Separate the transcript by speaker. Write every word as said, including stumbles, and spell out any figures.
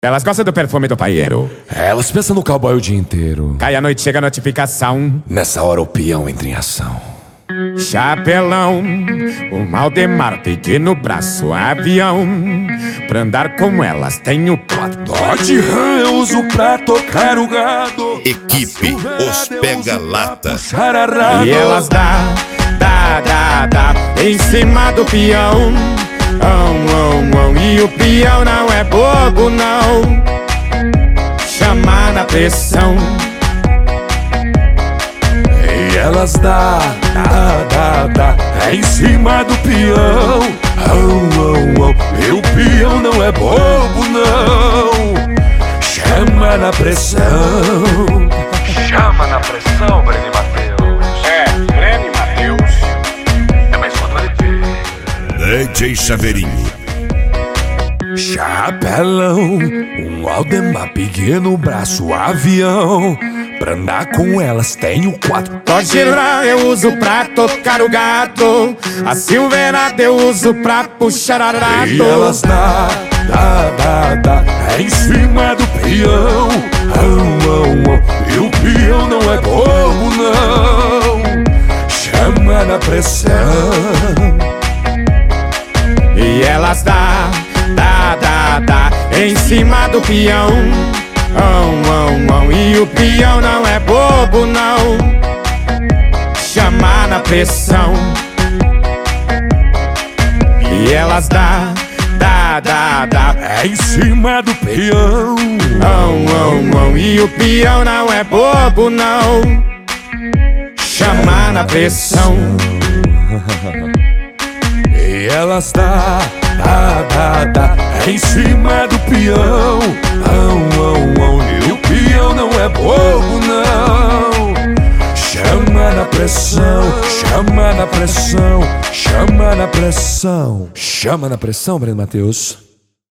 Speaker 1: Elas gostam do perfume do paieiro.
Speaker 2: Elas pensam no cowboy o dia inteiro.
Speaker 1: Cai a noite, chega a notificação.
Speaker 2: Nessa hora o peão entra em ação.
Speaker 1: Chapelão, o Maldemar peguei no braço avião. Pra andar com elas tenho quatro.
Speaker 2: Dodge Ram eu uso pra tocar o gado.
Speaker 3: Equipe Os Pega-Lata.
Speaker 1: E elas dá, dá, dá, dá em cima do peão. Oh, oh, oh. E o peão não é bobo, não. Chama na pressão.
Speaker 2: E elas dá, dá, dá, dá é em cima do peão. Oh, oh, oh. E o peão não é bobo, não. Chama na pressão.
Speaker 4: Chama na pressão, Breno e Matheus.
Speaker 1: É, Breno e Matheus.
Speaker 4: É mais uma do L P.
Speaker 3: D J Chaveirinho.
Speaker 2: Chapelão, um Aldemar pequeno braço avião. Pra andar com elas tenho quatro.
Speaker 1: Dodge Ram eu uso pra tocar o gato. A Silverado eu uso pra puxar arado.
Speaker 2: E elas dá, dá, dá, dá é em cima do peão. Oh, oh, oh. E o peão não é bobo, não. Chama na pressão.
Speaker 1: E elas dá, dá, dá, dá em cima do peão. Oh, oh, oh. E o peão não é bobo, não. Chama na pressão. E elas dá, dá, dá, dá
Speaker 2: É em cima do peão.
Speaker 1: oh, oh, oh. E o peão não é bobo, não. Chama na pressão.
Speaker 2: E elas dá, dá, dá, dá é em cima do peão. Oh, oh, oh. E o peão não é bobo, não. Chama na pressão, chama na pressão, chama na pressão. Chama na pressão, Breno Matheus.